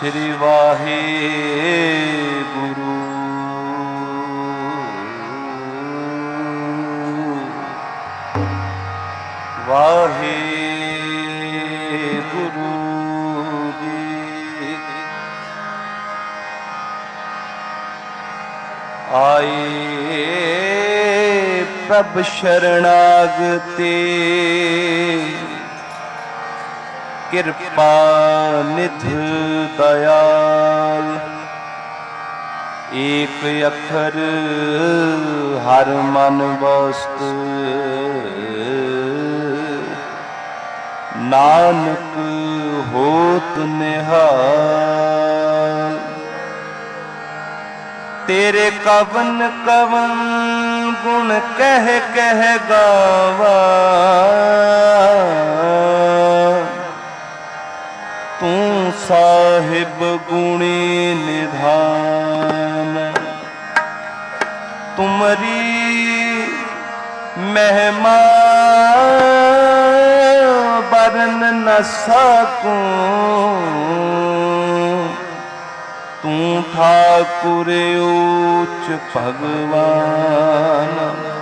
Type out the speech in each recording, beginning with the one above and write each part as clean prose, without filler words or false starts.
श्री वाहेगुरु। वाहेगुरु जी। आए प्रभ शरणागते कृपा निध दयाल। एक अखर हर मन वस्त नानक होत निहाल। तेरे कवन कवन गुण कह कह गावा। तू साहिब गुणी निधान। तुमरी महिमा बरन न सकूं। तू ठाकुर ऊच भगवान।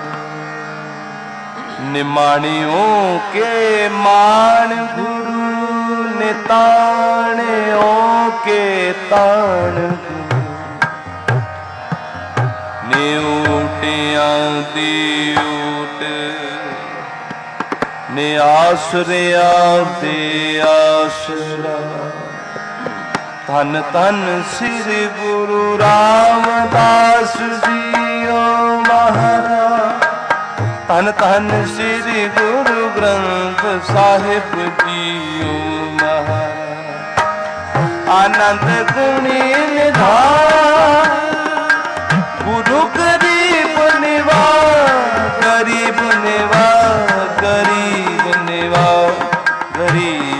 निमाणियों के मान गुरु निताणियों के ताण। न्यूटियां दी ऊट ने आसरिया दे आसरा। धन धन श्री गुरु रामदास जीओ महाराज। धन धन श्री गुरु ग्रंथ साहिब जीओ महाराज। आनंद गुणी निधान गुरु गरीब निवाज। गरीब निवाज गरीब निवाज गरीब।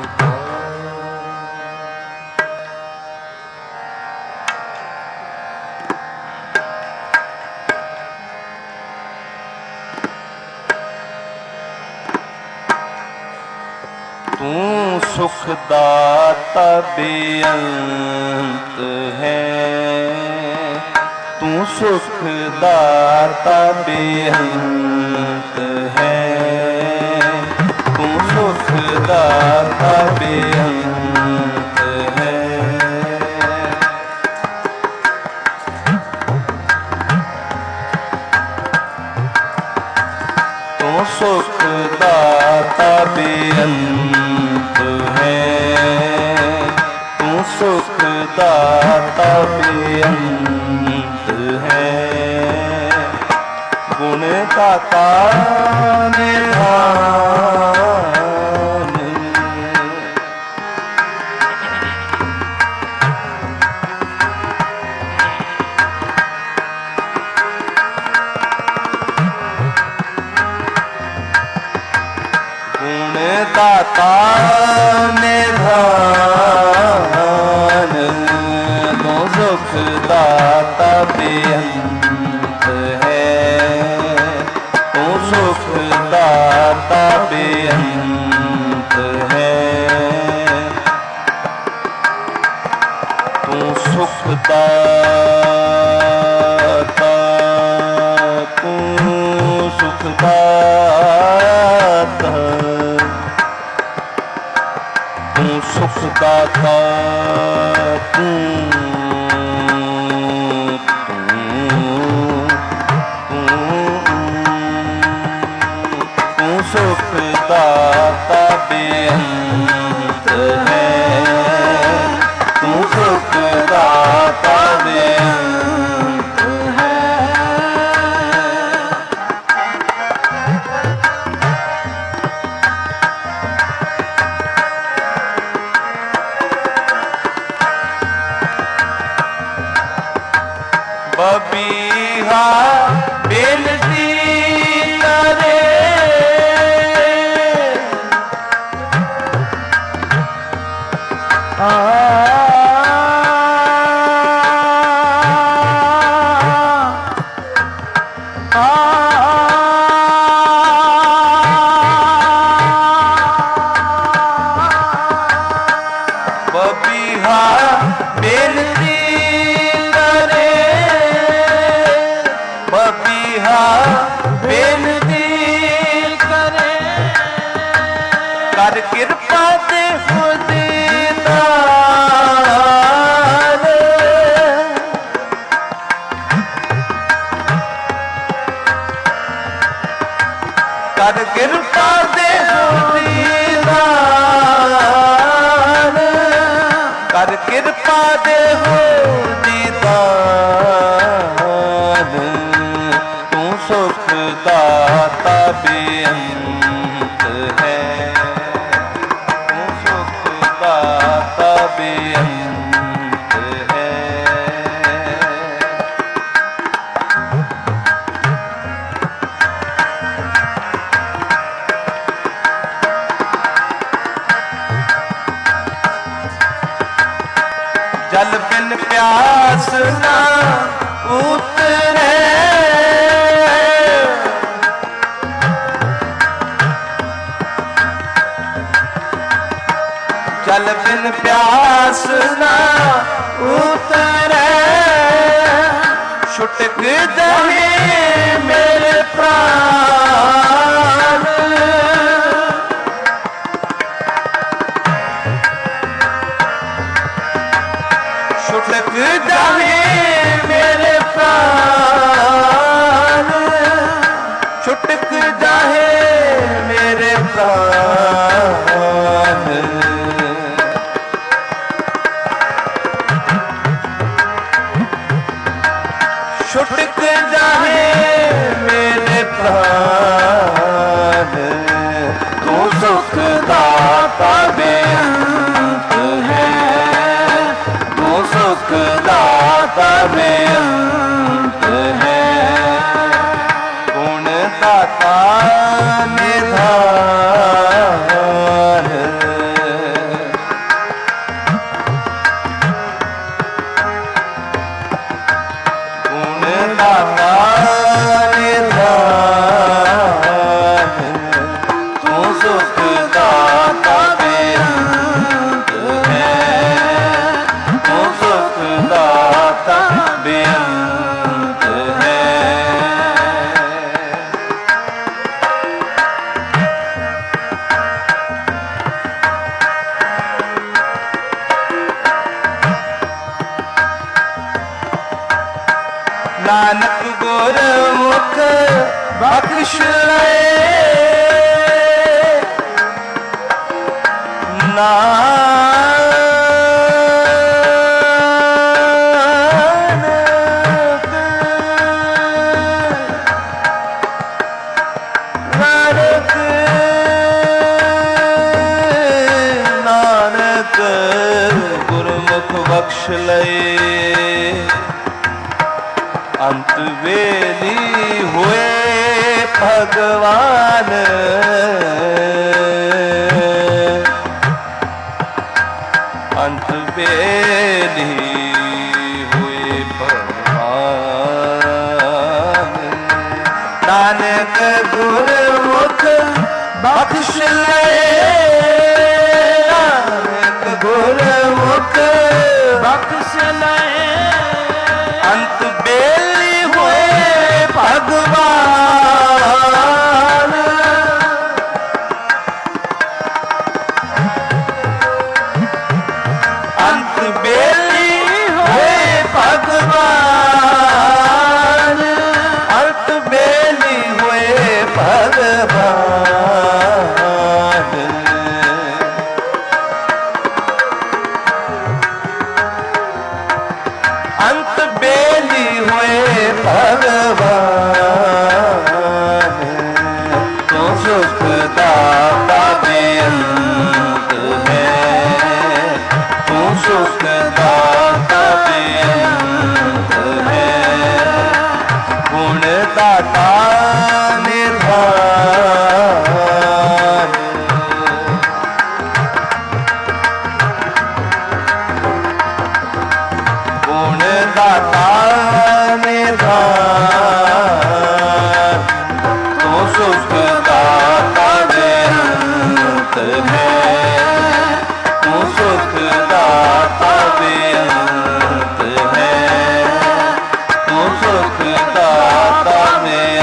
तू सुख दाता बेअंत है। तू सुख दाता बेअंत है। तू सुख दाता बेअंत है। तू सुख दाता बेअंत है। तू सुख दाता बेअंत है। गुण दाता निधान। गुण दाता निधान। तो सुख दाता बेअंत है। तो सुख दाता बेअंत है। तू सुख दाता। तू सुख दाता। तू सुख दाता। तू सुख दाता बेअंत है। तू सुख दाता बेअंत है। बबीहा बेनती करे। बबीहा हा बेनती करे, कर कृपा दे दीदार, कर कृपा दे दीदार, कर कृपा दे हो दीदार, तू सुख दाता बेअंत है, तू सुख दाता बेअंत है। जल बिन प्यास ना उतरे, जल बिन प्यास ना उतरे, छुटक जाए मेरे प्राण, छुटक जाए मेरे प्राण, छुटक जाए मेरे प्राण, छुटक जाए मेरे प्राण, तू सुख दाता बेअंत है, तू सुख दाता बेअंत है, गुण दाता निधान, गुण दाता निधान, तू सुख दाता बेअंत है, तू सुख दाता बेअंत है। नानक गुरमुख बख्श ले, नानक नानक नानक गुरमुख बख्श ले, अंत वेली हुए भगवान, अंत वेली हुए भगवान, नानक गुरमुख बख्श ले, नानक गुरमुख बख्श ले, अंत बेली हुए भगवान, अंत बेली हुए भगवान, अंत बेली हुए भगवान, अंत बेली हुए भगवान, तू सुख दाता बेअंत है, तू सुख दाता बेअंत है, गुण दाता निर्वाण, गुण दाता निधान, तू सुख दाता बेअंत है, तू सुख दाता बेअंत है, तू सुख दाता बेअंत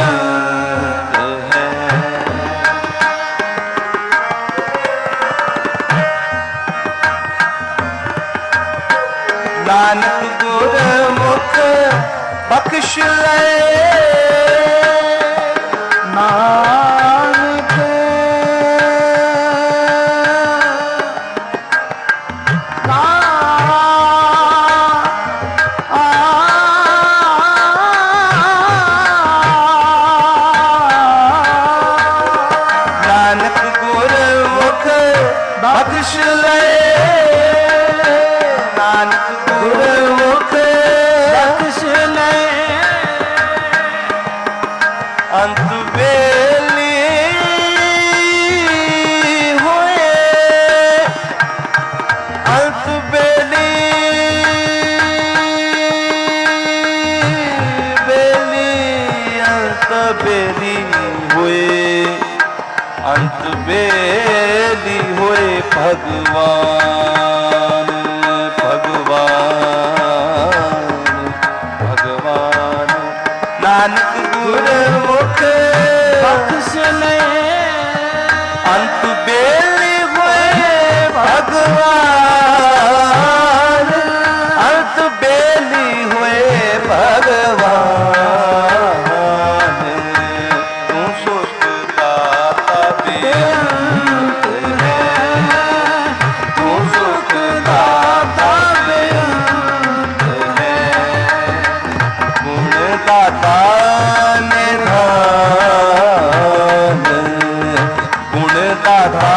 अंत बेली हुए, अंत बेली अंत बेली हुए, अंत बेली हुए भगवान, भगवान, भगवान। नानक गुरमुख बख्श ले, अंत बेली हुए भगवान, अंत बेली हुए भगवान। तू सुख दाता बेअंत है, तू सुख दाता बेअंत है। गुणदाता निधान, गुणदाता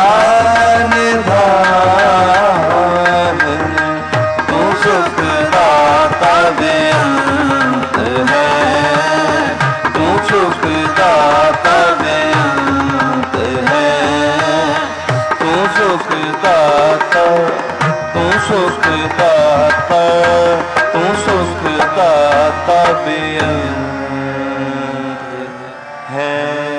निधान। तू सुख दाता बेअंत है, तू सुख दाता बेअंत है। तू सुख दाता, तू सुख दाता, तू सुख दाता बेअंत है।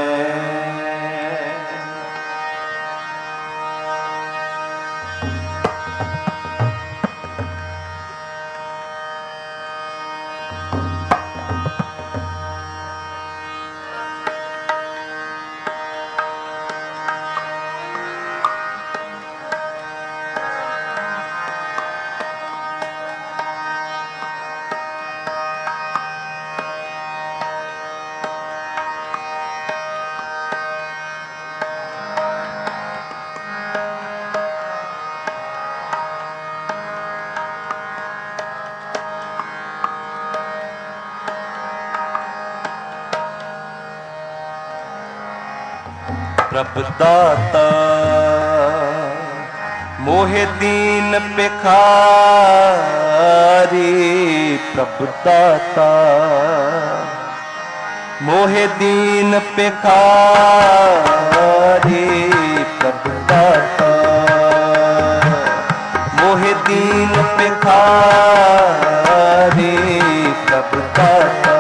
प्रभु दाता मोहे दीन भिखारी, प्रभु दाता मोहे दीन भिखारी, प्रभु दाता मोहे दीन भिखारी, प्रभु दाता।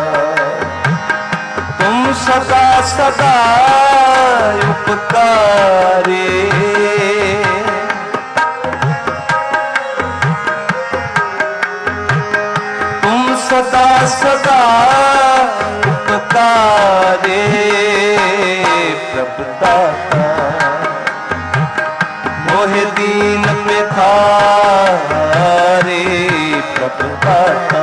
तुम सदा सदा उपकारी, तुम सदा सदा उपकारी, प्रभु दाता मोहे दीन भिखारी, प्रभु दाता।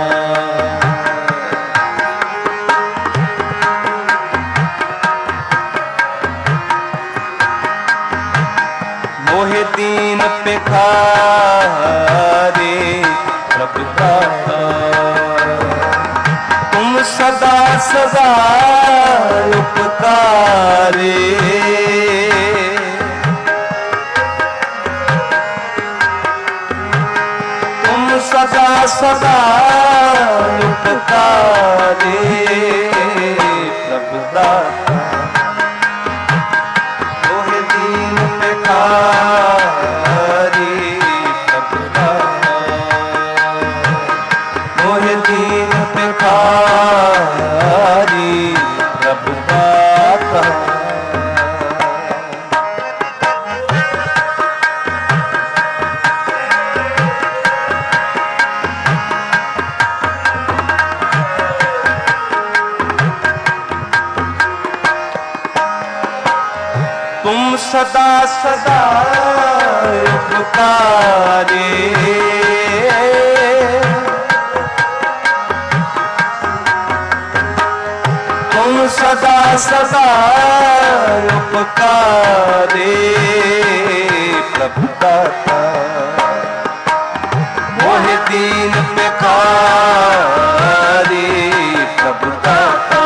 मोहे दीन भिखारी, प्रभु दाता। तुम सदा सदा उपकारी, तुम सदा सदा उपकारी, प्रभु दाता। मोहे दीन भिखारी, प्रभु दाता। मोहे दीन भिखारी, प्रभु दाता। तुम सदा सदा उपकारी, तुम सदा सदा उपकारी, प्रभु दाता। मोहे दीन भिखारी, प्रभु दाता।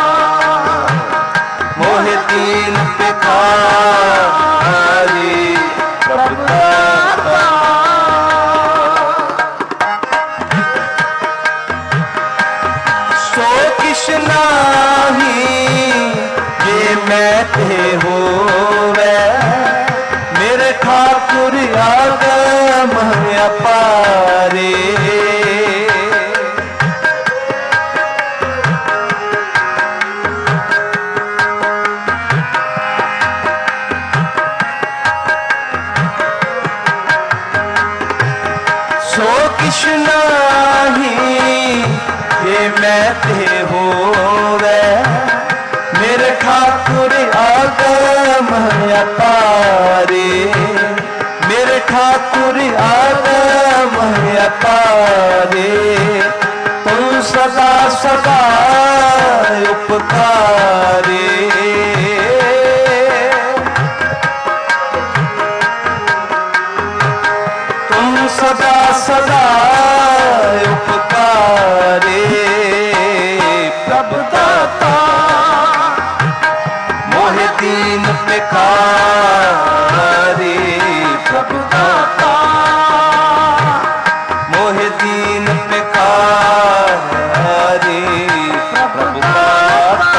मोहे दीन भिखारी, प्रभु दाता। सो किश नाही मैं ते होवे मेरे ठाकुर आगम अपारे। सो किश नाही ये मैं ते होवे मेरे ठाकुर आगम अपारे। मेरे ठाकुर आगम अपारे तुम सदा सदा उपकारे। सदा सदा उपकारे प्रभु दाता मोहे दीन पिकारे। प्रभु दाता मोहे दीन पिकारे प्रभु दाता।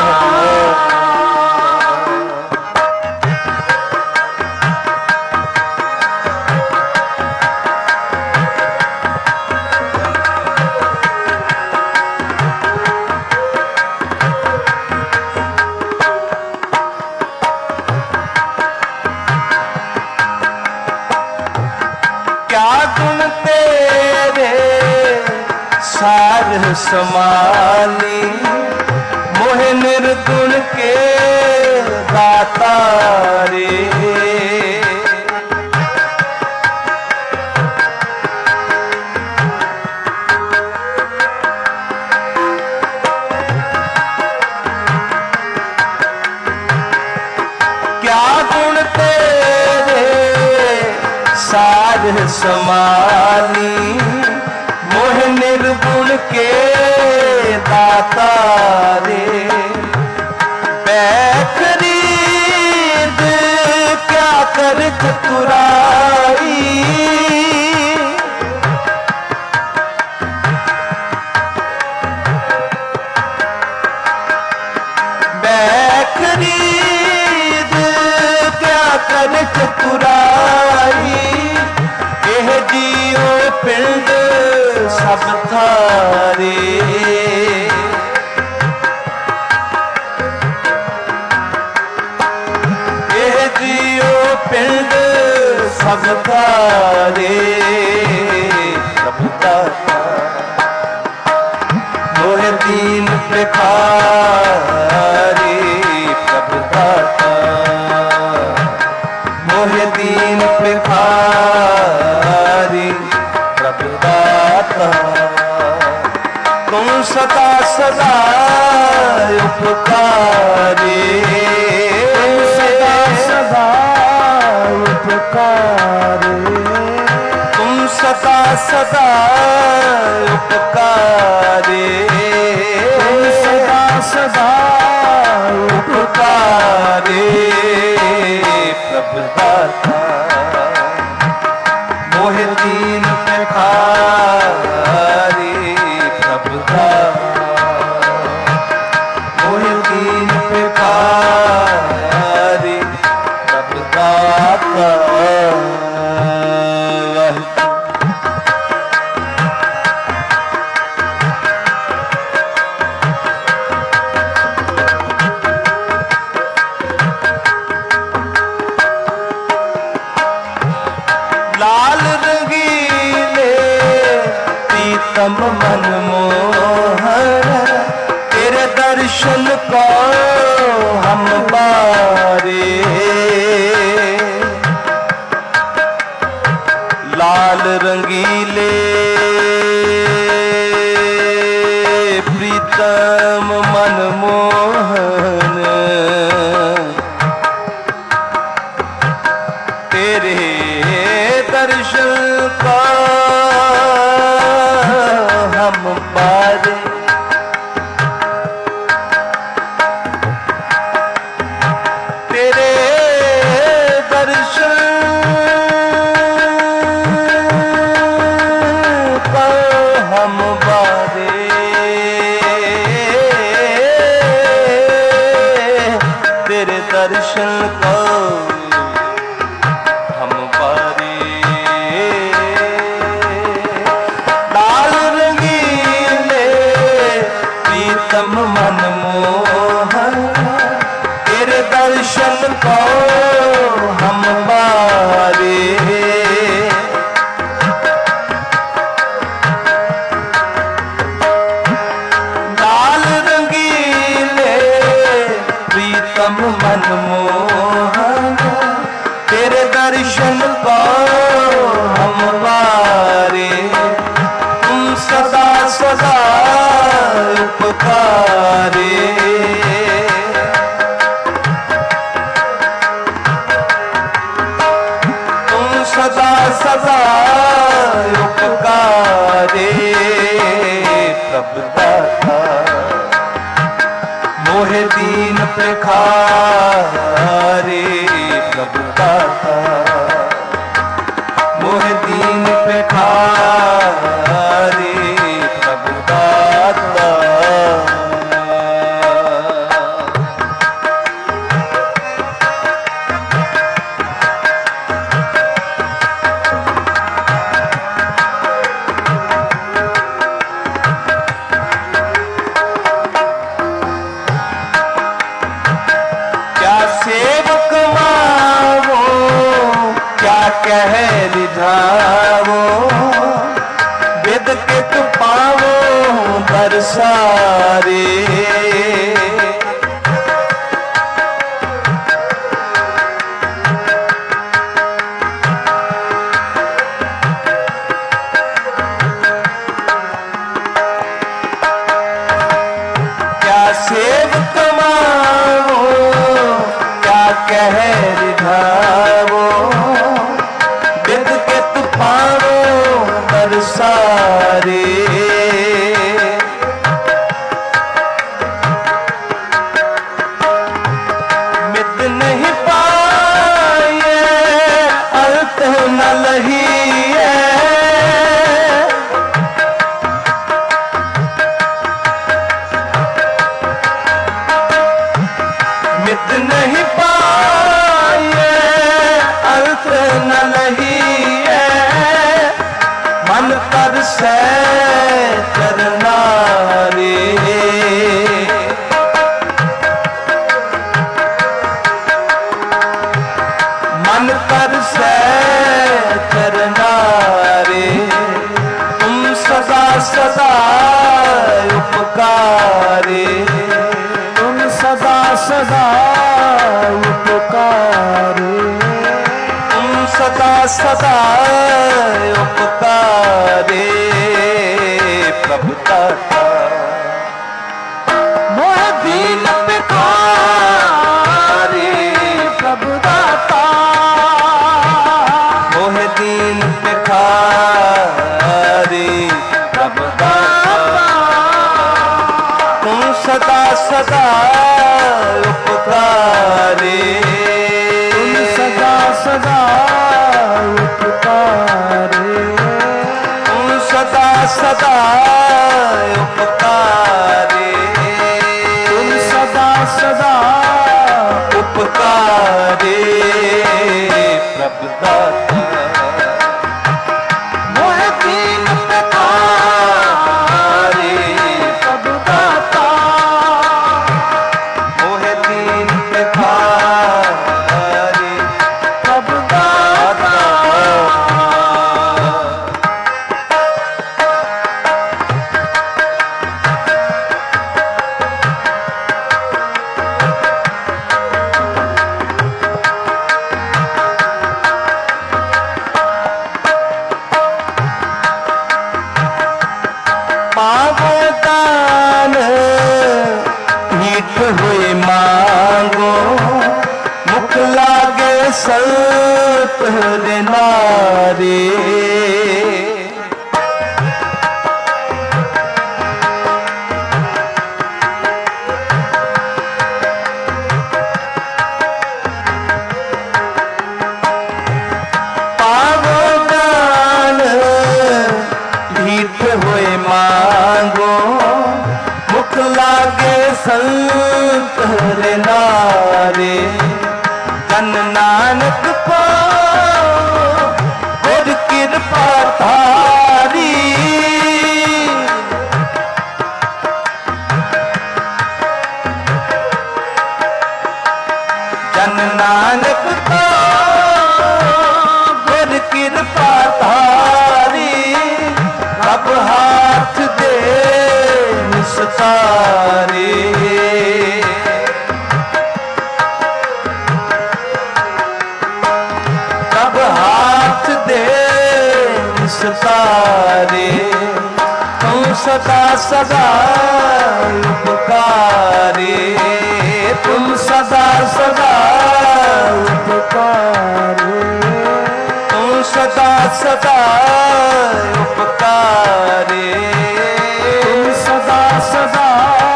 समाली मोहे निर्गुण के दातारे। क्या गुण तेरे साध समाली मोहे निर्गुण के दातारे। खरीद क्या कर चतुराई खरीद क्या कर चतुराई। यह जियो पिंड सब थारे यह जियो पिंड सब थारे। प्रभु दाता मोहे दीन पिकारे। प्रभु दाता मोहे दीन पिकारे प्रभु दाता। तुम सदा सदा उपकारे। सदा सदा उपकारे तुम सदा सदा उपकारे। सदा सदा उपकारे प्रभु दाता मोहे दीन पिकारे। प्रभु दाता मोहे दीन पिकारे प्रभु दाता। लाल रंगीले प्रीतम मनमोहन तेरे दर्शन को हम बारे। लाल रंगीले प्रीतम मनमोहन तेरे दर्शन का हम बारे। तेरे दर्शन का दर्शन को हम पारे। लाल रंगीले प्रीतम मनमोहन तेरे दर्शन को हम पारे। मनमोहन तेरे दर्शन को हम पारे। तुम सदा सदा उपकारे। तुम सदा सदा उपकारे। प्रभु दाता मोहे दीन पे खारे। प्रभु दाता मोहे दीन पे खारे। प्रभु दाता सेवक मावो क्या कह रिझावो। वेद के तु पावो दरसारे। क्या सेवक मावो कह रिझावो। विद के तु पावो दरसारे। मित नहीं पाए अर्थ न लहिए। मित नहीं पाए अर्थ न लहिए। मन कर से करनारे। मन कर से करनारे। तुम सदा सदा उपकारे। तुम सदा सदा उपकारे। तुम सदा सदा उपकारे। प्रभु दाता मोहे दीन पे खारे। प्रभु दाता मोहे दीन पे खारे। प्रभु दाता तुम सदा सदा उपकारे। तुम सदा सदा उपकारे। तुम सदा सदा उपकारे। तुम सदा सदा उपकारे। प्रभु दाता मोहे दीन पे खारे। प्रभु दाता मोहे दीन पे खारे। प्रभु दाता मांगो दान मीठ हुए मांगो। मुख लागे सल्प नारे। संत नारे धन नानक को गुर कृपा तारी, अब हाथ दे निस्तारे। अब हाथ दे निस्तारे, तुम सदा सदा उपकारी, तुम सदा सदा उपकारी, तुम सदा सदा उपकारी, तुम सदा सदा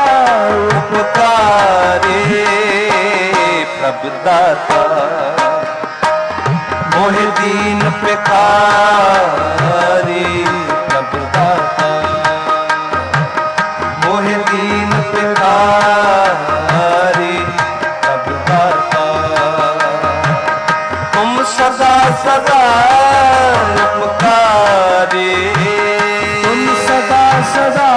उपकारी। प्रभु दाता मोहि दीन भिखारी, प्रभु दाता मोहि दीन भिखारी, प्रभु दाता तुम सदा सदा उपकारी, तुम सदा सदा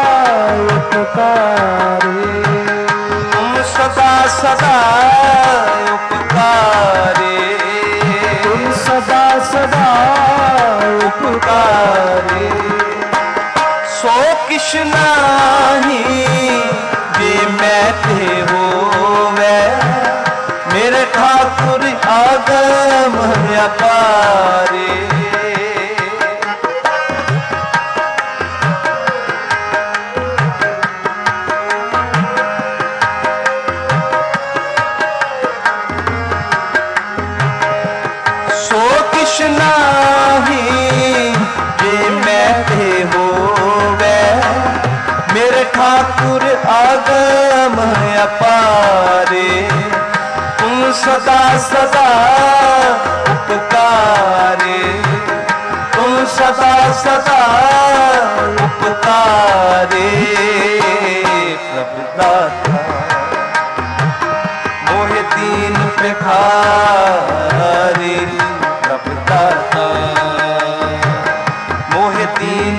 उपकारी, तुम सदा सदा उपकारी, तुम सदा सदा उपकारी। सो किश नाही जे मैं ते होवे, मेरे ठाकुर आगम अपारे। सो किश नाही जे मैं ते होवे, मेरे ठाकुर आगम अपारे। तुम सदा सदा उपकारी, तुम सदा सदा उपकारी। प्रभु दाता मोहि दीन भिखारी, प्रभु दाता मोहि दीन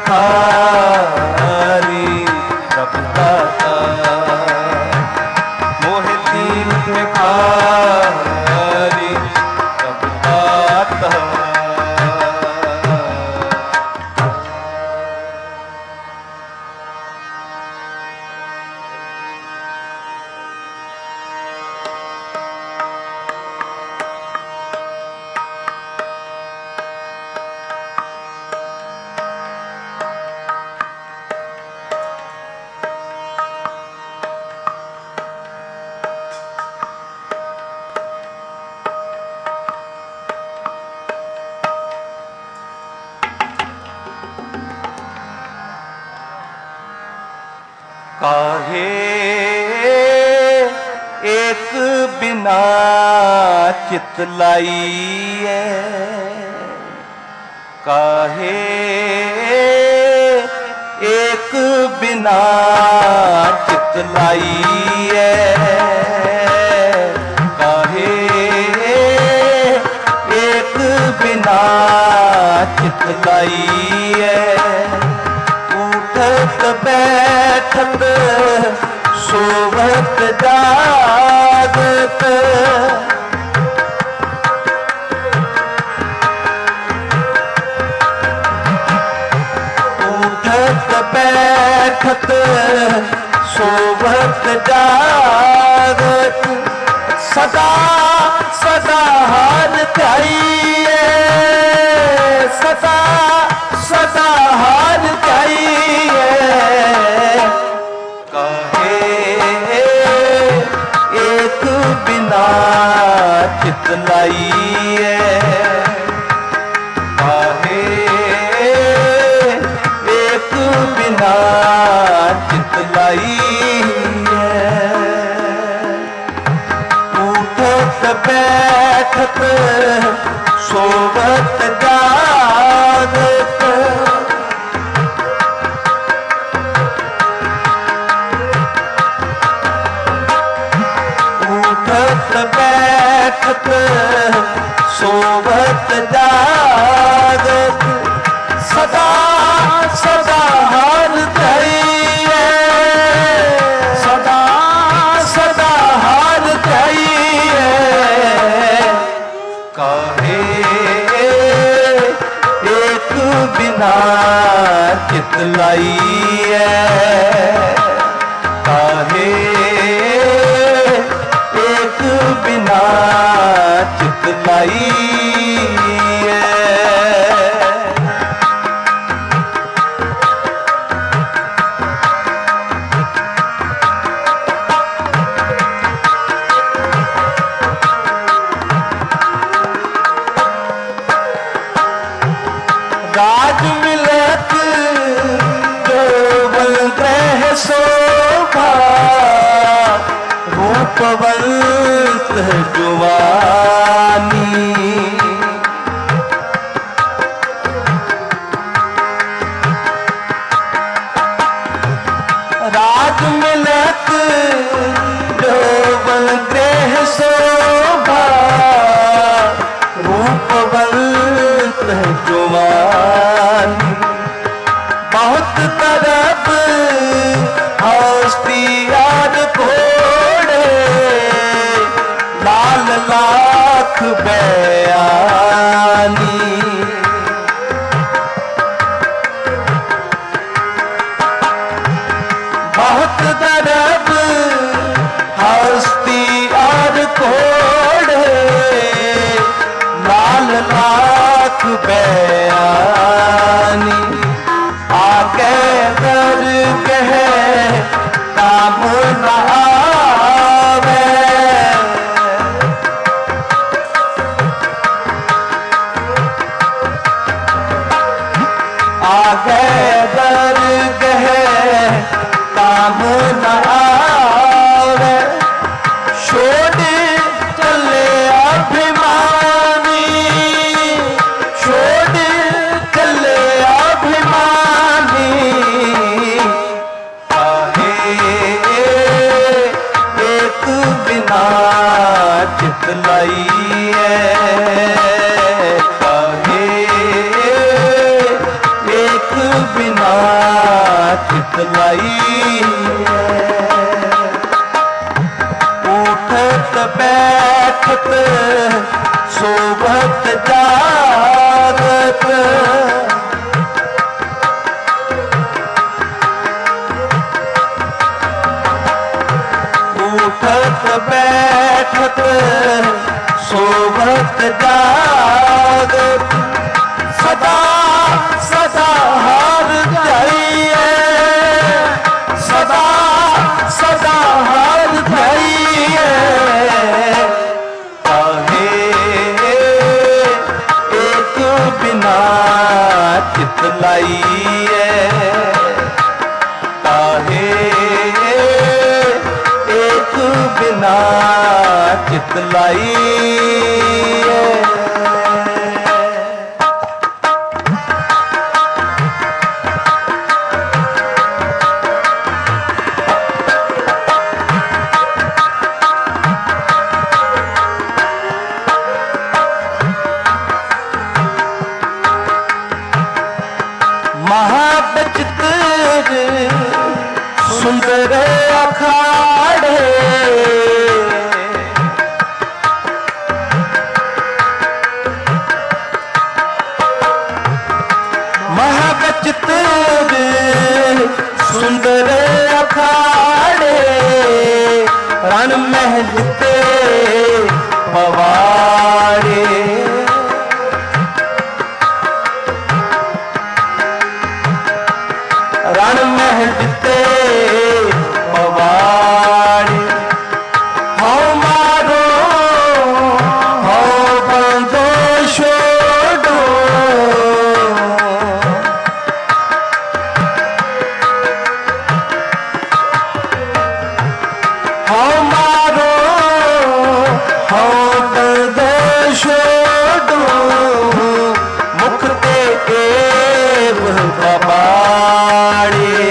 भिखारी, प्रभु दाता मोहि दीन भिखारी, प्रभु दाता। काहे एक बिना चित लाइए, काहे एक बिना चित लाइए, काहे एक बिना चित लाइए। उठत बैठत सोवत जागत, उठत बैठत सोवत जागत, सदा सदा हार चाहिए, सदा सदा हार चाहिए। काहे एक बिना चित लाइए, काहे एक बिना चित लाइए। उठत बैठत सोवत जागत, उठत बैठत सोवत जागत, सदा सदा हार चाहिए, सदा सदा हार चाहिए। चितलाई काहे एक बिना चितलाई राज मिलत जोबन ग्रह शोभा रूपवंत जुवानी राज मिलत जोबन ग्रह शोभा रूपवंत जुवानी बहुत तरफ हस्ती याद घोड़े लाल लाख बयानी बहुत तरफ हस्ती याद घोड़े लाल लाख बयानी आगे दर कह काम न आवे आगे दर कह काम न आवे छोड़ चले अभिमानी छोड़ चले अभिमानी काहे एक बिना चितलाई काहे एक बिना चितलाई उठत बैठत सोबत जागत उठत बैठत सोबत जागत सदा सदा हार जाइए सदा सदा हार जाइए काहे एक बिना चितलाई काहे एक बिना चितलाई महाबचित्र सुंदर अखाड़े महाबचित्र सुंदर अखाड़े रण महल ते पवाड़े रण महल ते पवाड़े हो मारो हो बंदो छोड़ो हो मारो हो बंदो छोड़ो मुख ते एव कबाड़े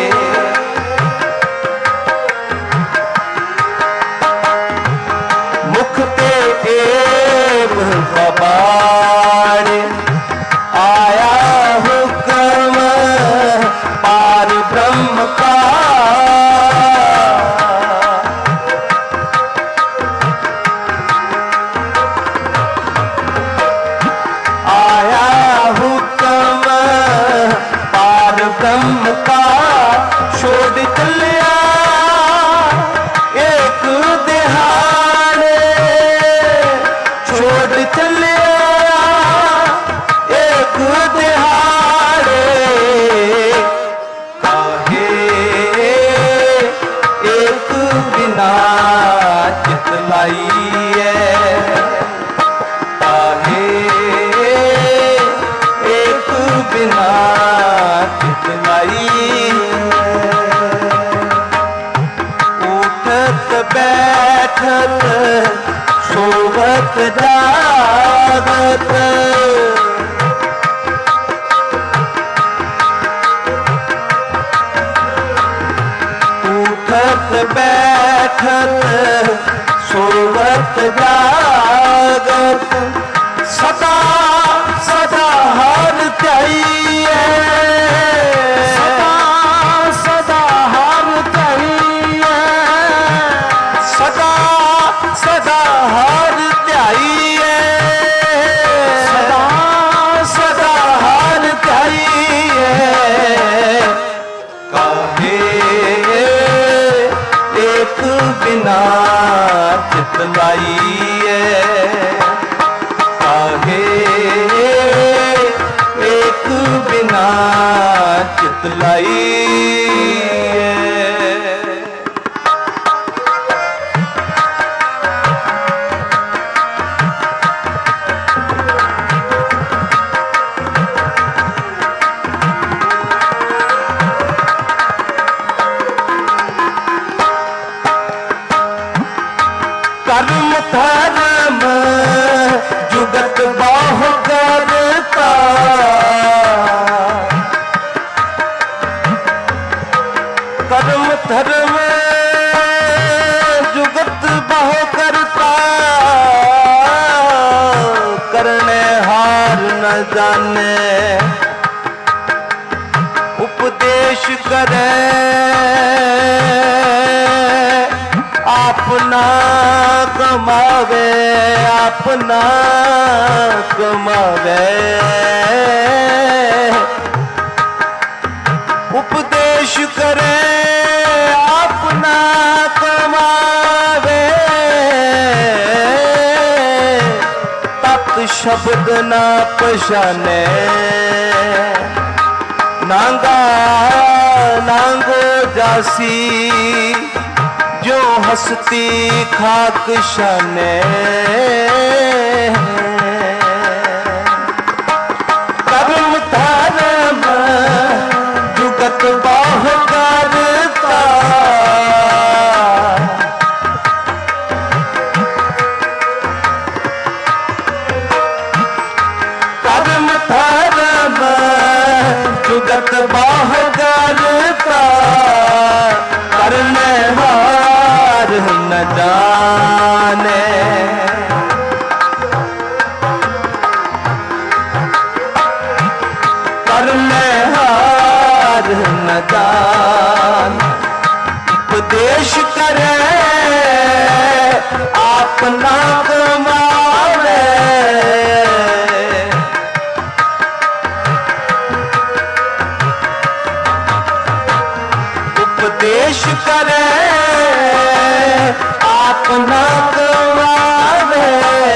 मुख ते एव कबाड़े आया हुक्म पार ब्रह्म का चितलाइए काहे एक बिना चितलाइए उठत बैठत सोवत जागत बैठत सोवत जागत सदा सदा हर चाहिए सदा सदा हर चाहिए सदा सदा हर चाहिए सदा सदा हर चाहिए काहे एक बिना चितलाइए काहे एक बिना चितलाइए कर्म धर्म जुगत बाहु करता कर्म धर्म जुगत बाहु करता करने हार न जाने उपदेश करे अपना कमावे अपना कमावे उपदेश करे अपना कमावे तत् शब्द ना पहचाने नांगा नांगो जासी जो हस्ती खाक शाने कर्म धर्म जुगत बाह करता कर्म धर्म जुगत बाह करता करने न जाने करने हार न जान उपदेश करे अपना कमावे उपदेश करे अपना कमावे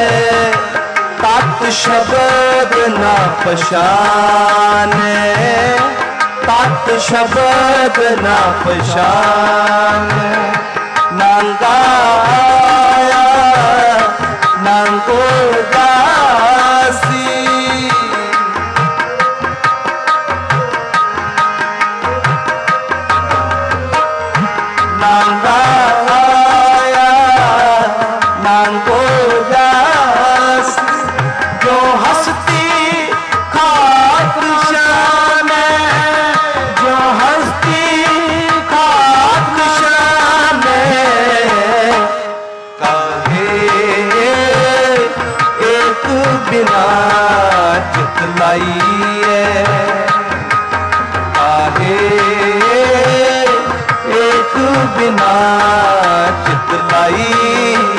तत् शब्द ना पहचाने तत् शब्द ना पहचाने नांगा आया नांगो दासी नांगा नांगो जास जो हस्ती खाक शाने जो हस्ती खाक शाने काहे एक बिना चितलाइए काहे एक बिना चितलाइए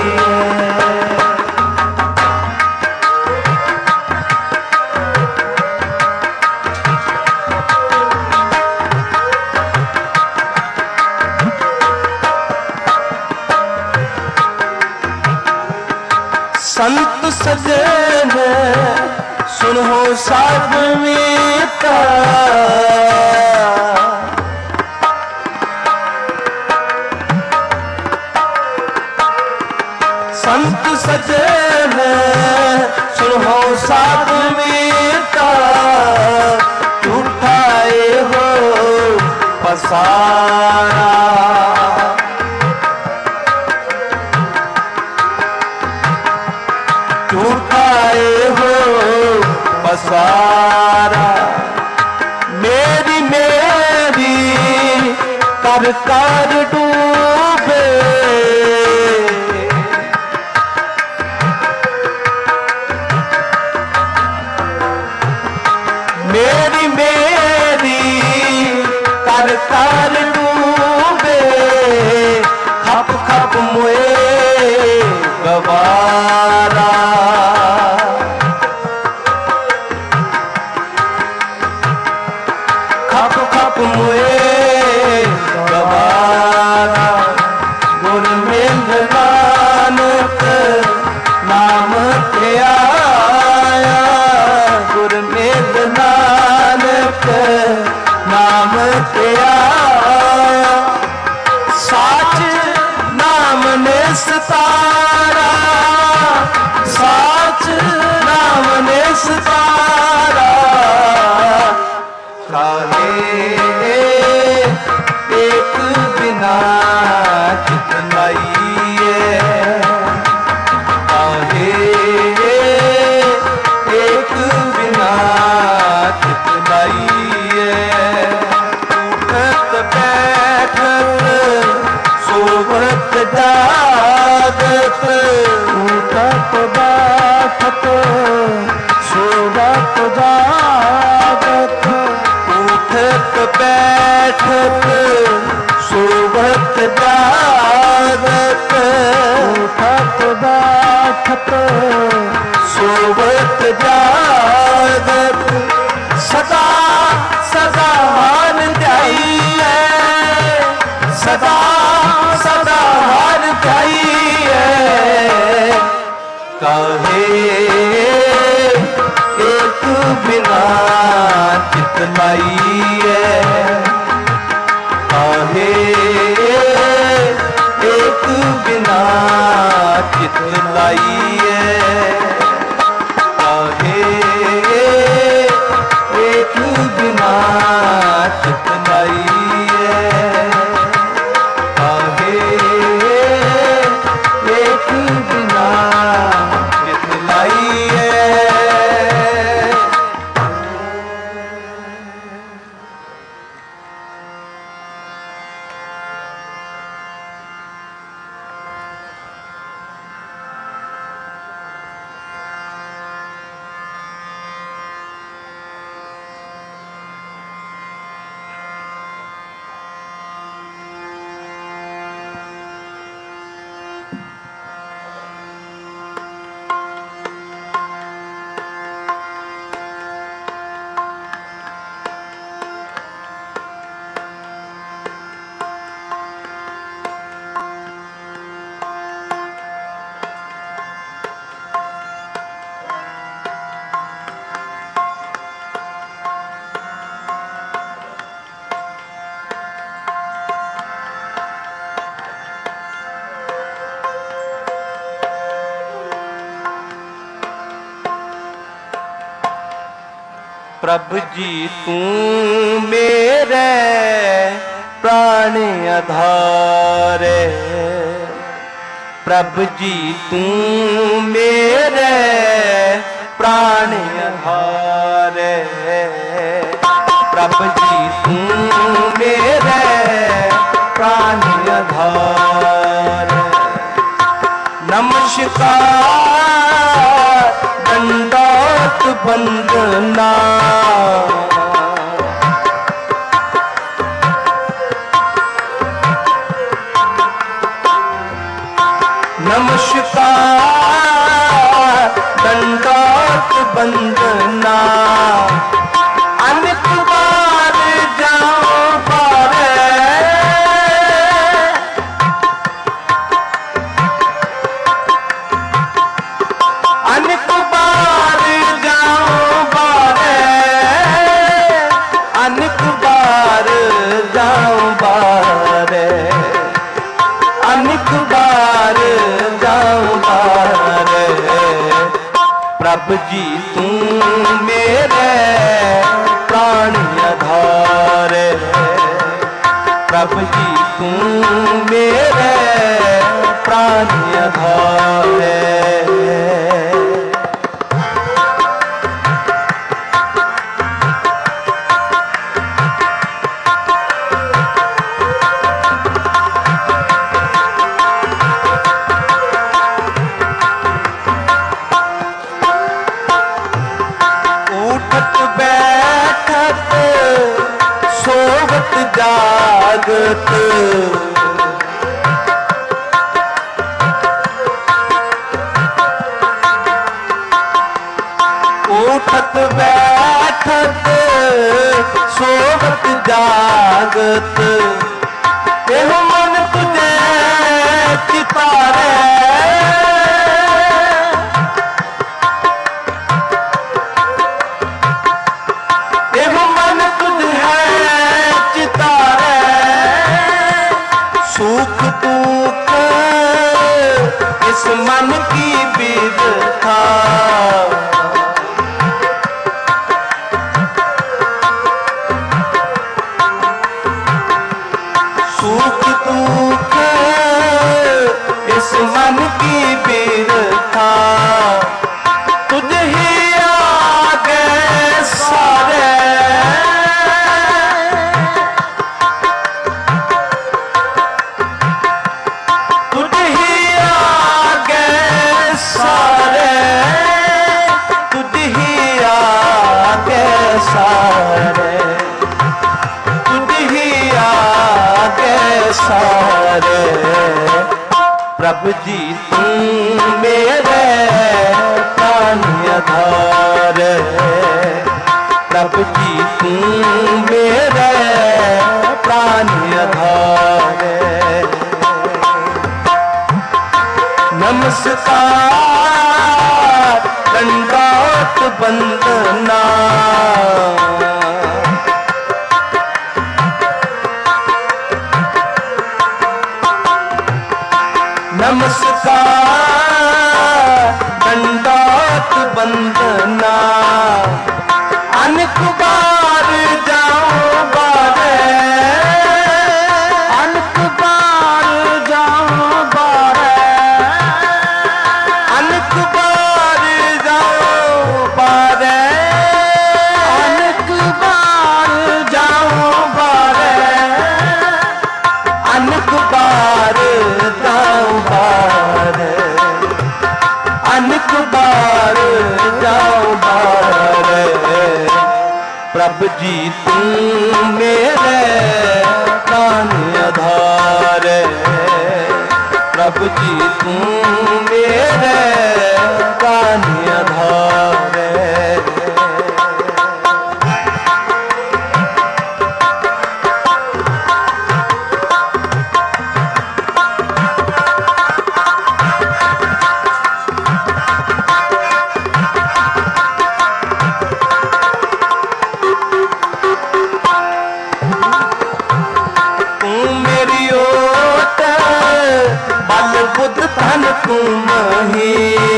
संत सजन सुनो साधवीता संत सजन सुनो साध मीता उठाए हो पसारा उठाए हो पसारा मेरी मेरी कर कर डूबे मेरी मेरी कर कर डूबे खप खप मुए गवारा खप खप मुए गवारा गुर मिल नानक नाम ते आया गुर मिल नानक नाम ते आया साच नाम ने सतारा साच नाम ने सतारा काहे एक बिना कितनाइए काहे एक बिना कितनाइए उठत बैठत सोवत जागत उठत बैठत सोवत जागत उठत बैठत सोवत जागत उठत बैठत सोवत जागत सदा सदा मान जाइए सदा सदा मान जाइए काहे एक बिना चितलाइए काहे एक बिना चितलाइए काहे एक बिना चितलाइए काहे एक बिना चितलाइए प्रभु जी तू मेरे प्राण आधारे प्रभु जी तू मेरे प्राण आधारे प्रभु जी तू मेरे प्राण आधारे नमस्कार दंडोत वंदना नमस्कार दंडोत वंदना अनेक बार जाओ पारे अनेक बार जाओ पारे अनेक बार जाओ पारे अनेक बार जाऊं प्रभु जी तू मेरे प्राण आधार, प्रभु जी तू मेरे प्राण आधार। जागत उठत बैठत सोवत जागत, एहो मन तुझे चितारे, एहो मन तुझे चितारे, सुख दुख इस मन की विरथा, सुख दुख इस मन की विरथा, तुझे ही आगे सारे, सारे तुझ ही आगे सारे, प्रभु जी तू मेरे प्राण आधार, प्रभु जी तू मेरे प्राण आधार। नमस्कार दंडवत वंदना, नमस्कार दंडवत वंदना, अनेक बार जाऊं बारे, अनेक बार जाऊं बारे, अनेक बार जाऊं बारे, अनेक बार जाऊं बारे, अनेक बार जाऊं बारे, अनेक बार जाऊं बारे, प्रभु जी तू मेरे प्राण आधार, प्रभु जी तू मेरे प्राण आधार। बुद्ध धन तुम ही,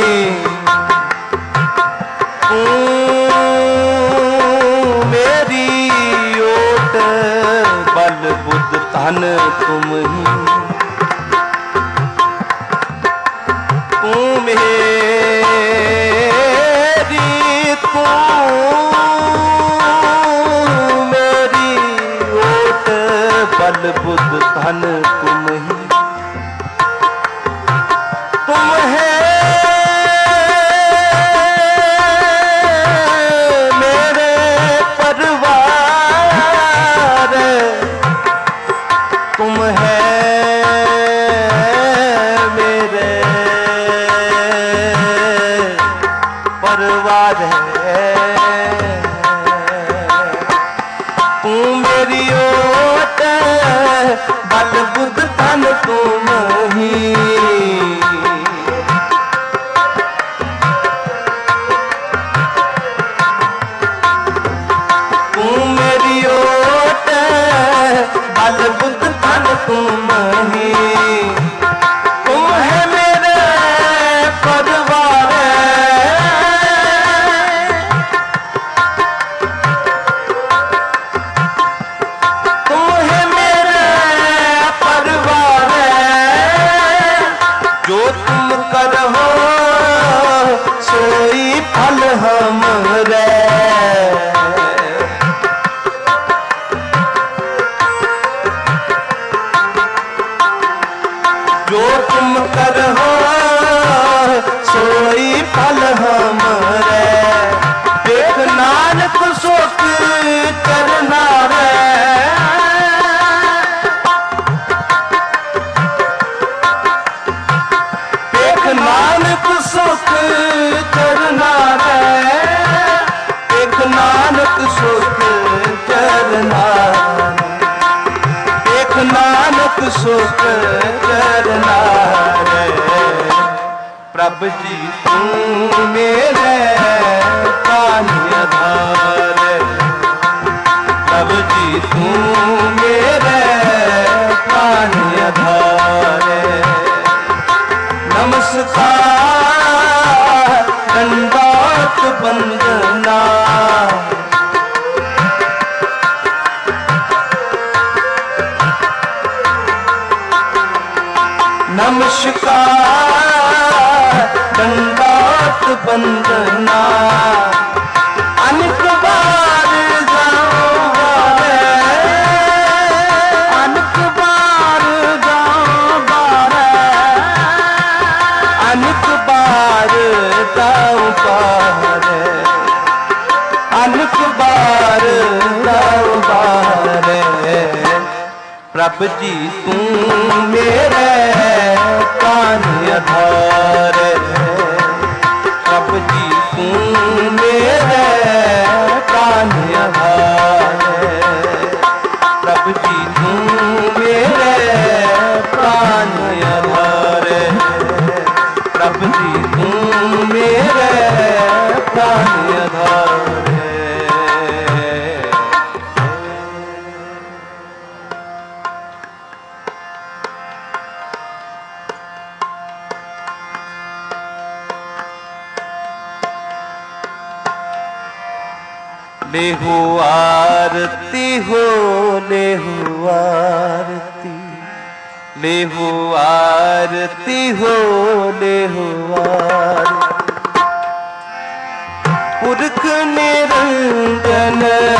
मेरी ओट बल बुद्ध धन तुम ही, तू मेरी तू मेरी ओट बल बुद्ध धन तुम ही, तुम है मेरे परिवार, तुम है मेरे परिवार है, तू मेरी ओट बल बुद्ध धन तुम ही, बुद्ध धन तुम ही, तुम है मेरे परिवार, करहो सोई फल हमरे। जो तुम करहो सोई फल हमरे। एक नानक सोच करना रे। एक नानक सोच करना रे। एक नानक सोच करना। एक नानक सोच करना रे। प्रभु जी तू मेरे कान्ह आधार। प्रभु जी तू मेरे कान्ह आधार। नमस्कार दंडवत वंदना। नमस्कार दंडवत वंदना। अनेक बार जाऊं बारे। अनेक बार जाऊं बारे। अनेक बार जाऊं बारे। अनेक बार जाऊं बारे। प्रभु जी तू मेरे कान्ह आधार। प्रभु जी तू मेरे कान्ह आधार। प्रभु जी तू मेरे कान्ह आधार। प्रभु जी तू मेरे कान्ह आधार। लेहु आरती हो लेहु आरती। लेहु आरती हो लेहु आरती। पुरख निरंजन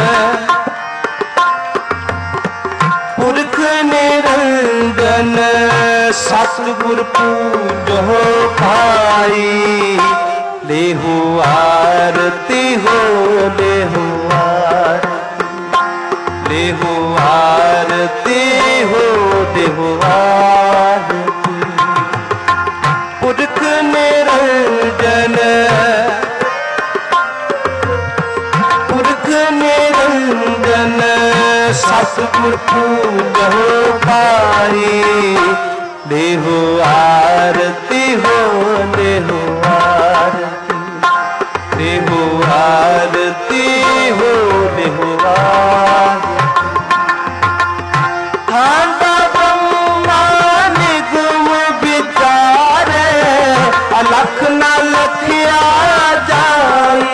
पुरख निरंजन सतगुर पूजो भाई। लेहु आरती हो लेहु आरती। लेहु आरती हो लेहु आरती। पुरख निरंजन पुरख निरंजन सतगुर पूजो भाई। लेहु आरती हो लेहु आरती। लेहु आरती हो लेहु आरती। ठांडा ब्रह्मा निगम विचारे। अलख न लखिया जाई।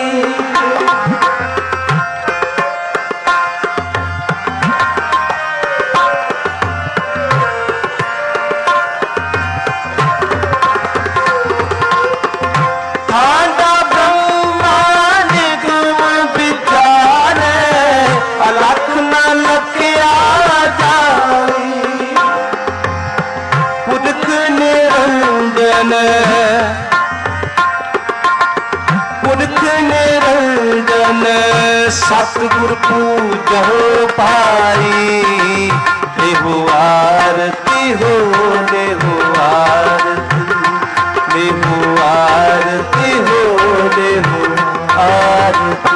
पुरख निरंजन सतगुर पूजो पाई। लेहु आरती हो लेहु आरती। लेहु आरती हो लेहु आरती।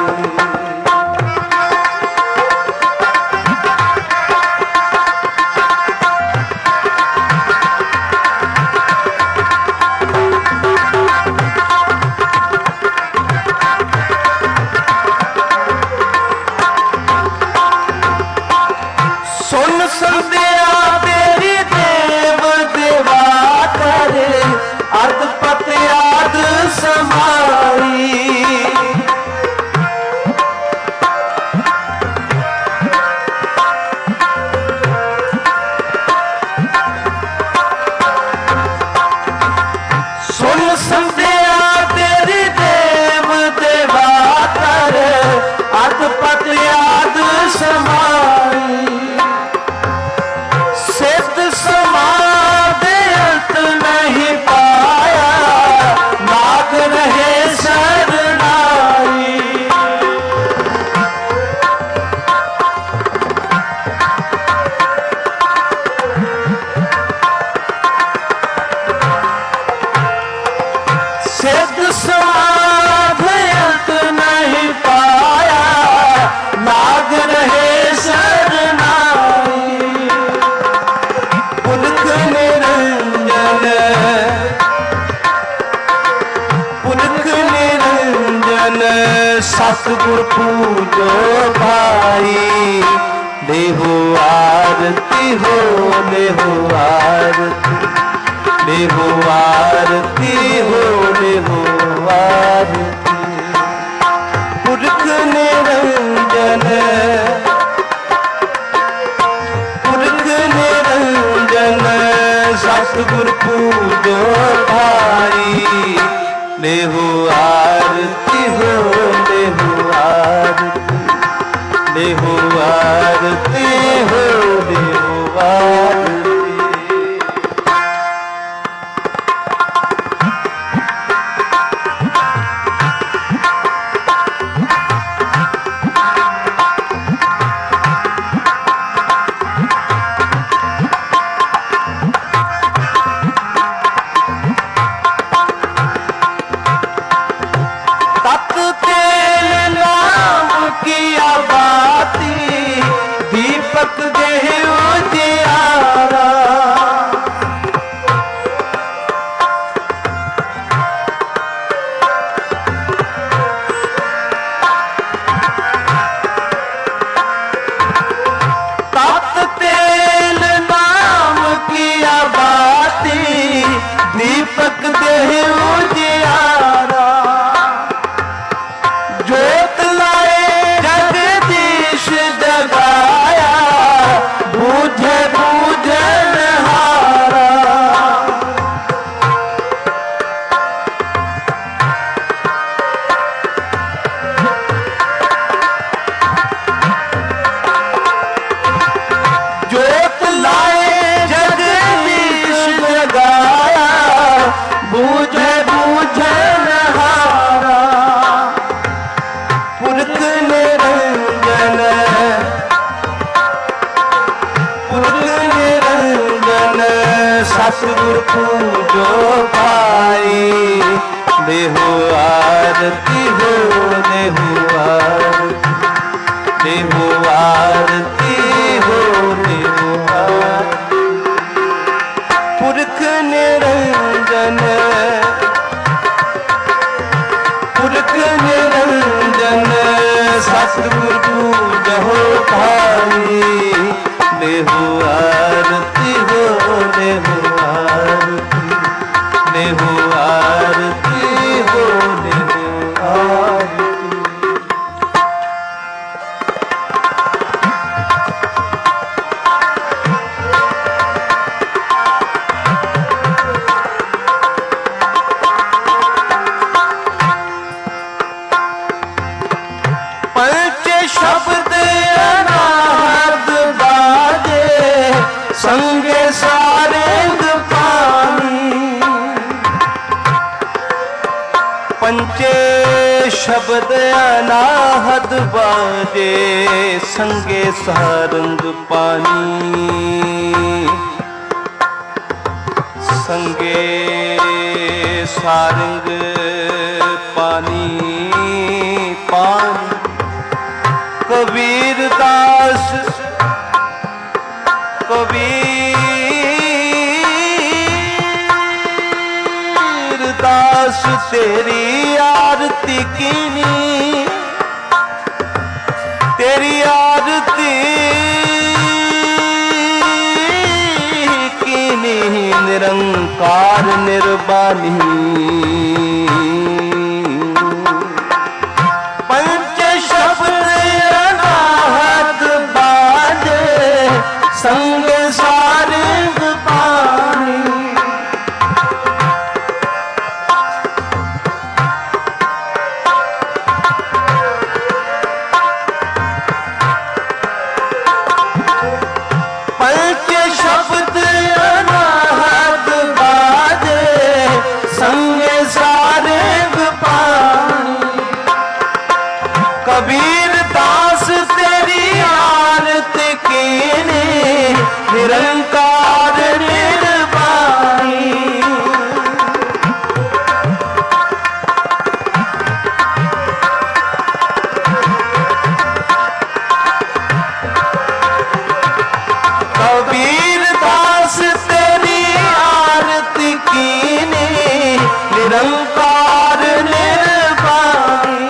संध्या तेरी देव देवा करे। अर्ध पत याद समाई। संध्या तेरी देव देवा कर, अधपत याद समाई। सिद्ध समाधि अंत नहीं पाया, नाग रहे शरणाई। सिद्ध समाधि अंत नहीं पाया, नाग रहे शरणाई। पुरख निरंजन, पुरख निरंजन सतगुर पूजो भाई। देहो आरती हो, देहो आरती, देहो आरती हो, देहो आरती। पुरख निरंजन, पुरख निरंजन सतगुर पूजो भाई। देहो आरती हो, देहो आरती, देहो आरती हो, देहो आरती। दीपक देह उजियारा, तप्त तेल नाम किया बाती। दीपक देह उजियारा, ज्योत लाए जगदीश जगाया। बूझे बूझन हारा, ज्योत लाए जगदीश जगाया। बूझे बूझन हारा। पुरख निरंजन, पुरख निरंजन सतगुर पूजो भाई। देहो आरती हो, देहो आरती, देहो आरती हो, देहो आरती। पुरख निरंजन, पुरख निरंजन सतगुर पूजो भाई। देहो आरती हो, देहो आरती, देहो आरती हो, देहो आरती। पंच शब्द अनाहत बाजे, संगे सारेंग पानी। पंचे शब्द अनाहत बाजे, संगे सारंग पानी। संगे सारंग पानी, पानी। कबीर दास, कबीर दास तेरी आरती कीनी। तेरी आरती कीनी, निरंकार निर्वाणी। पंच शब्द अनाहत बाजे, संग सारंग पानी। निरंकार निर्वाणी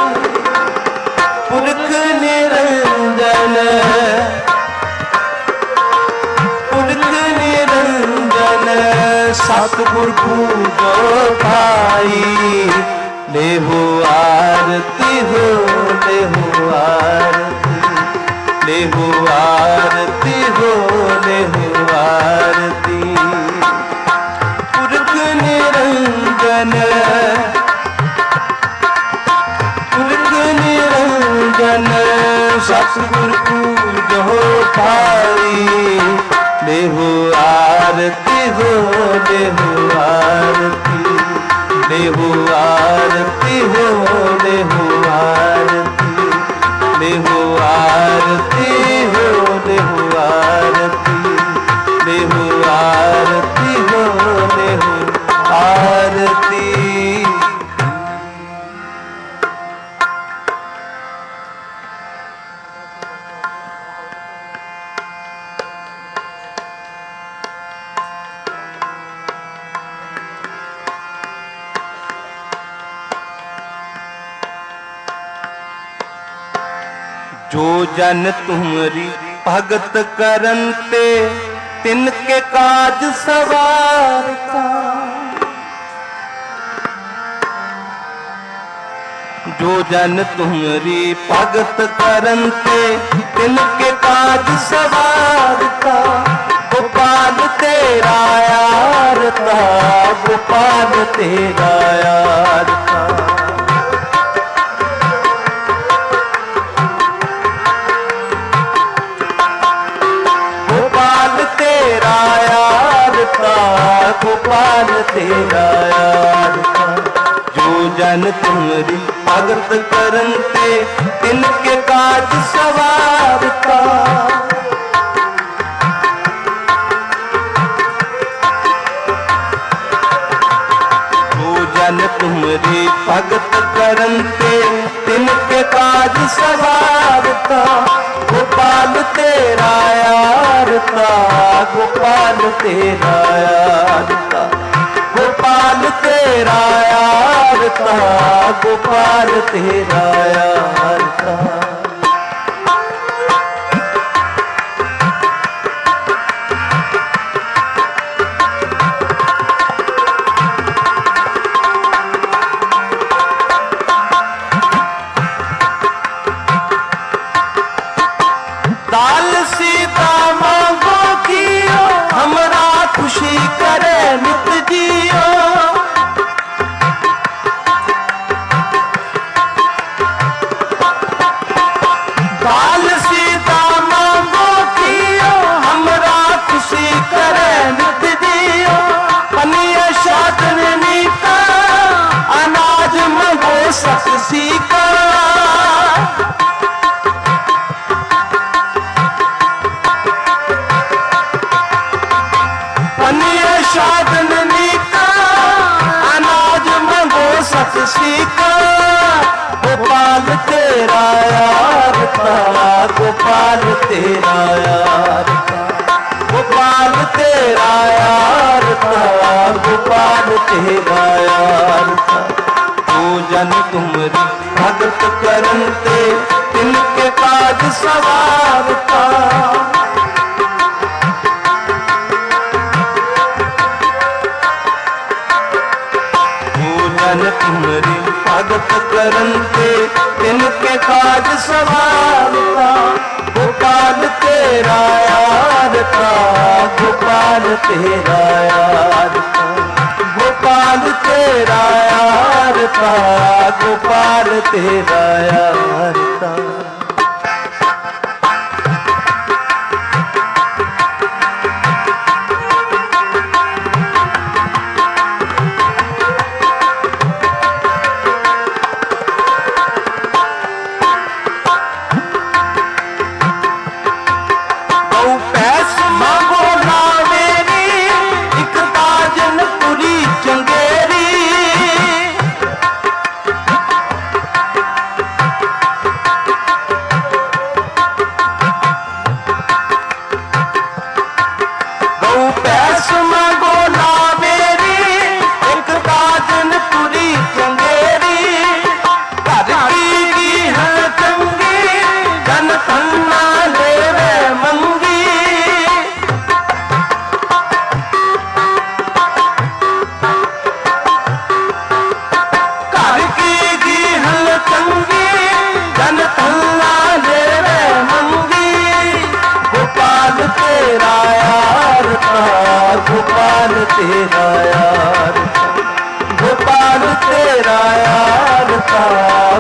पुरख निरंजन पुरख निरंजन सतगुर पूजो भाई लेहो आरती हो लेहो आरती लेहो आरती हो लेहो आरती पुरख निरंजन पुरख निरंजन सतगुर पूजो भाई लेहो आरती हो लेहो आरती लेहो आरती हो लेहो आरती लेहो आरती हो लेहो आरती लेहो आरती हो लेहो आरती। जो जन तुम्हारी भगत करनते तिनके काज सवारता जो जन तुम्हारी भगत करनते तिनके काज सवारता गोपाल तेरा यारता गोपाल तेरा यारता गोपाल तेरा यारता जो जन तुम्हारी भगत करनते तिनके काज सवारता जो जन तुम्हारी भगत करनते तिनके काज सवारता गोपाल तेरा यारता गोपाल तेरा यारता गोपाल तेरा यारता गोपाल तेरा यारता। दाल सीता मांगो कियो हमरा खुशी करे नित जियो दाल सीता मांगो कियो हमरा खुशी करे नित जियो पनिया शादन नीका अनाज मंगो सत सीका शादन नीका अनाज मंगो सत सीका गोपाल तेरा यारता गोपाल तेरा यारता गोपाल तेरा यारता गोपाल तेरा यारता जो जन तुम्हारी भगत करनते तिनके काज सवारता तुम्हारी भगत करनते तिनके काज सवारता गोपाल तेरा यारता गोपाल तेरा यारता गोपाल तेरा यारता गोपाल तेरा यारता।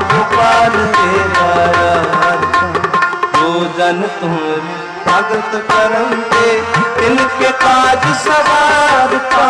गोपाल तेरा यार था। जो जन तुम्हारी भगत करम दे तिनके काज सवारता।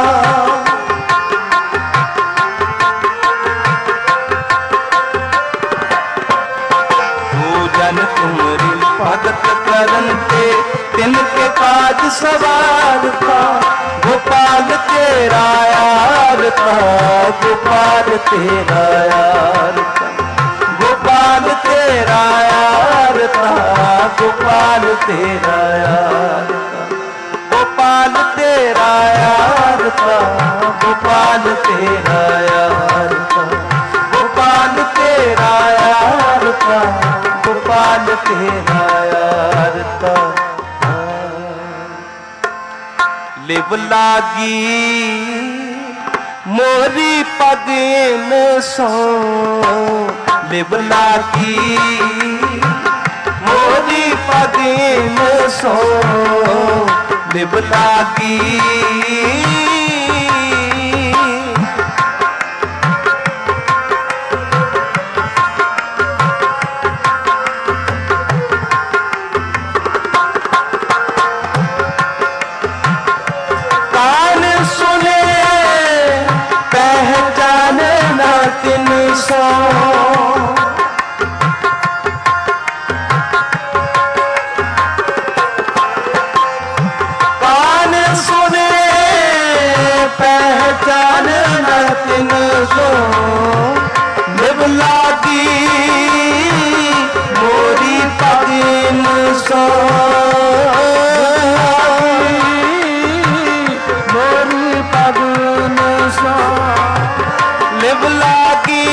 जो जन तुम्हारी भगत करम दे तिनके काज सवारता। गोपाल तेरा यार था, गोपाल तेरा यार था, गोपाल तेरा यार था, गोपाल तेरा यार था, गोपाल तेरा यार था, गोपाल तेरा यार था, गोपाल तेरा यार था, गोपाल तेरा यार था। लिव लागी मोरी पगन सो, लिव लागी मोरी पगन सो, लिव लागी कान सुने पहचान न तिन सो, लिव लागी मोरी पगन सो, मोरी पगन सो, लिव लागी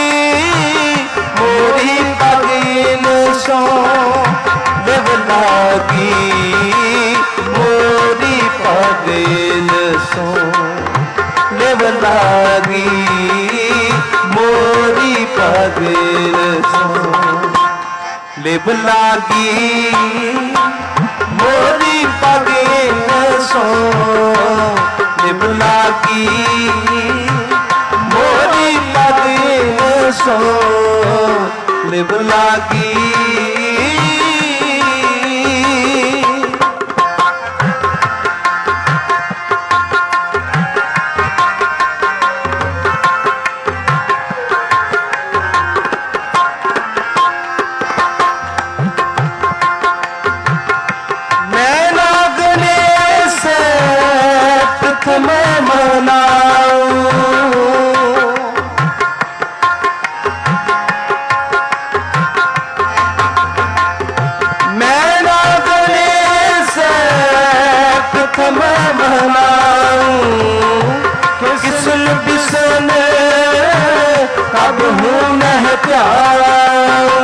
मोरी पगन सो, लिव लागी मोरी पगन सो, लिव लागी मोरी पगन सो, लिव लागी मोरी पगन सो, लिव लागी मोरी पगन सो, लिव लागी मैं मनाऊं, मैं ना गणेश प्रथम मनाऊं, किस बिसन कब हूँ नह प्याऊं,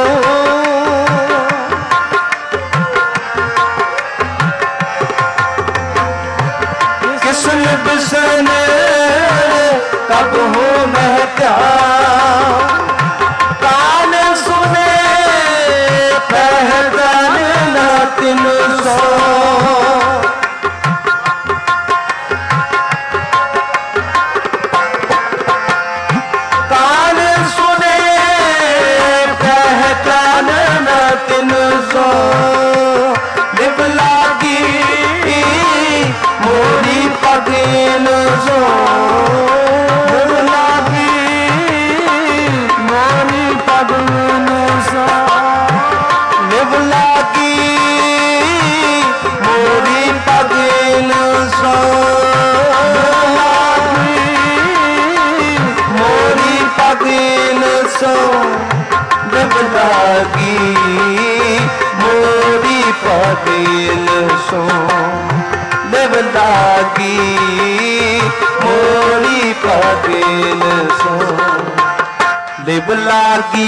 बिसन कब हो मैं क्या। कान सुने पहचान न तिन सो, कान सुने पहचान न तिन सो, लिव लागी मोरी पगन सो, लिव लागी मोरी पगन सो, लिव लागी मोरी पगन सो, मोरी पगन सो, लिव लागी मोरी पगन सो, लिव लागी मोरी पगन सो, लिव लागी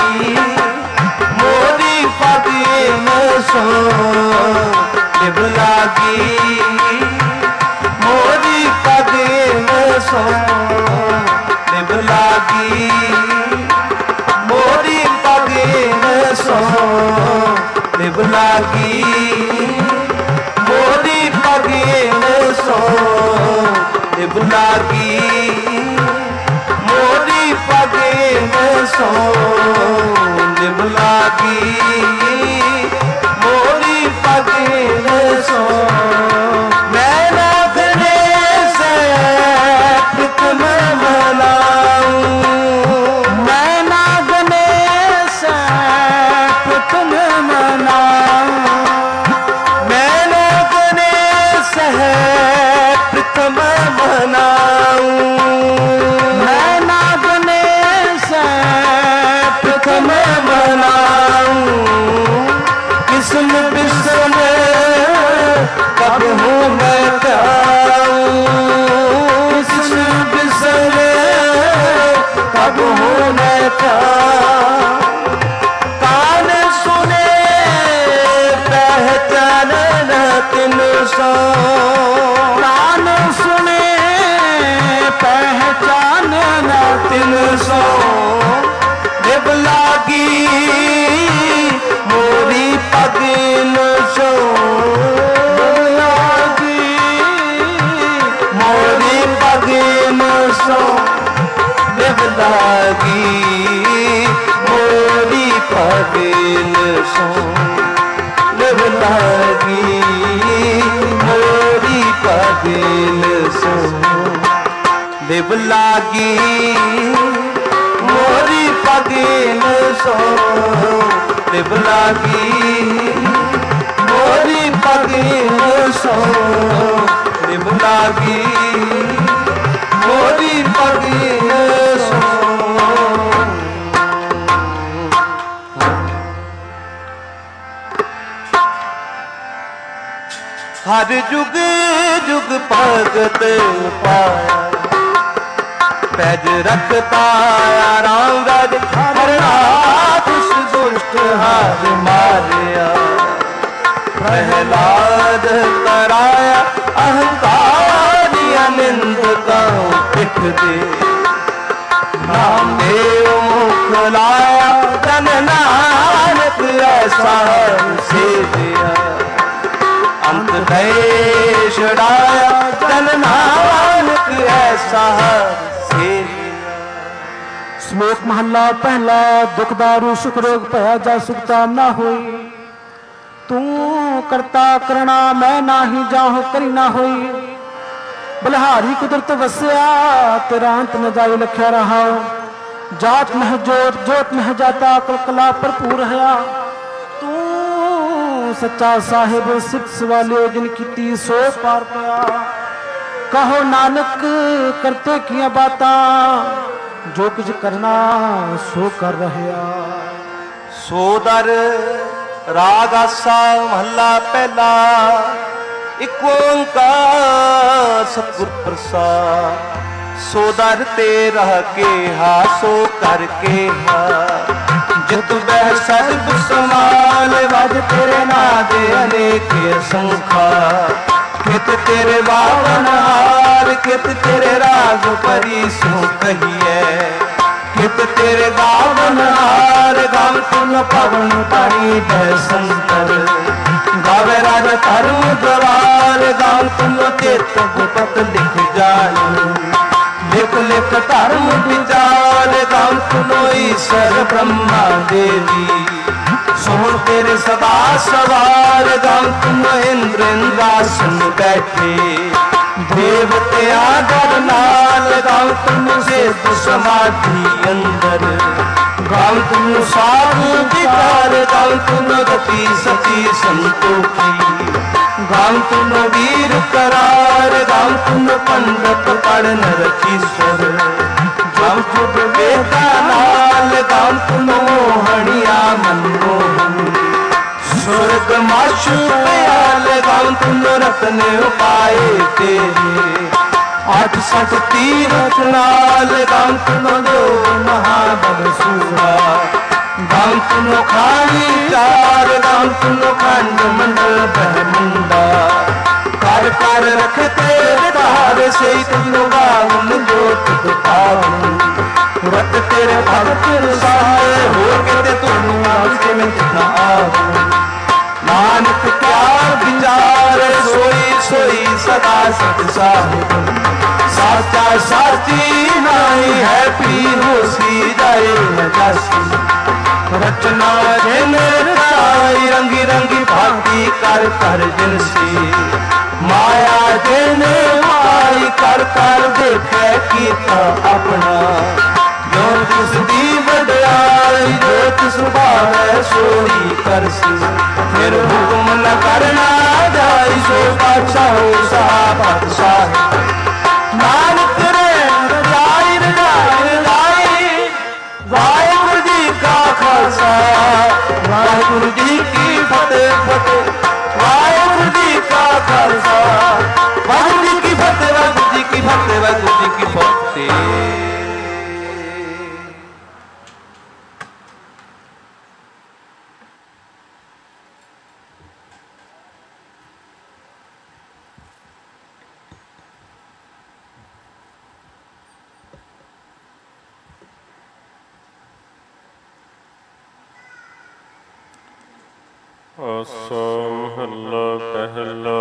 मोरी पगन सो, लिव लागी मोरी पगन सो, लिव लागी मोरी पगन सो, लिव लागी मोरी पगन सो, लिव लागी मोरी पगन सो, सो निभ लागी मोरी पगीन सो मैं नागने से प्रीतम मनाऊं मैं नागने से प्रीतम मनाऊं मैं नागने से प्रीतम मनाऊं मैं नागने से प्रथम मनाऊं किस्म बिस्म कब हूँ मैं जाऊं किस्म बिस्म कब हूँ मैं जाऊं कान सुने पहचान न तिन सो कान सुने पहचान न तिन सो निभ लागी मोरी पगीन सो निभ लागी मोरी पगीन सो निभ लागी मोरी पगीन सो निभ लागी मोरी पगीन सो निभ लागी मोरी पगीन सो निभ लागी मोरी पगीन सो निभ लागी मोरी पगीन सो हर जुग जुग भगत पाया पैज रखता राम राज हरनाथ दुष्ट हार मारिया प्रहलाद कराया अहंकारिया निंद का पिठ दे नाम देव मुख लाया जन नानक ऐसा से दिया अंत दे छड़ाया जन नानक ऐसा श्लोक महला पहला दुख दारू सुख रोग भया जा सुखता ना होई तू करता करना मैं नाही जाहु करी ना होई बलिहारी कुदरत वसया तेरा अंत न जाए लख्या रहा जात मह जोत जोत मह जाता कलकला भरपूर है तू सच्चा साहिब सिद्ध सवाले जिन की सो पार पाया कहो नानक करते किया बाता जो कुछ करना सो कर रहे सो दर राग आसा महला पहला एक ओंकार सतगुर प्रसाद सो दर ते रह के हा सो करके हा जित बह सर्ब समाल वज तेरे नादे अनेक संखा कित तेरे बावन हार कित तेरे राग परी सो कहिए कित तेरे गावन हार गाव तुम पवन पानी भय संकर गावे राजा धर्म द्वार गाव तुम चेत गुपत लिख जान लिख लिख धर्म विचार गाव तुम ईश्वर ब्रह्मा देवी सोन तेरे सदा सवार गाव तुम इंद्र इंद्रासन बैठे देवते आदर नाल गाव तुम से समाधि अंदर गाव तुम साधु विचार गाव तुम गति सची संतोखी गाव तुम वीर करार गाव तुम पंडित पढ़ नरकीश्वर गाव तुम वेदा नाल गाव तुम मोहनिया मनमोहन स्वर्ग माशु प्याल गाव तुम रत्न उपाय तेरे आठ सठ तीरथ नाल गाव तुम दो महाबल सूरा गाव तुम खानी चार गाव तुम खंड मंडल बहमुंडा कर कर रखते तार से तुम गावन जोत पावन रत तेरे भगत रसाए हो के तुम आंखे में कितना आओ नानक क्या विचार सोई सोई सदा सत साहिब साचा साची नाय नाई है पी होसी जाए न जासी रचना जिन रचाई रंगी रंगी भांति कर कर जिनसी माया जिन माई कर कर देखे कीता अपना जो तिसदी वड्याई जो तिस भावे सोई करसी फिर हुक्म न करना जाई सो बादशाह सा बादशाह नानक रे रजाई रजाई रजाई वाहिगुरु जी का खालसा वाहिगुरु जी की फतेह फतेह वाहिगुरु जी का खालसा वाहिगुरु जी की फतेह वाहिगुरु जी की फतेह वाहिगुरु जी की फतेह। ਆਸਾ ਮਹੱਲਾ ਪਹਿਲਾ।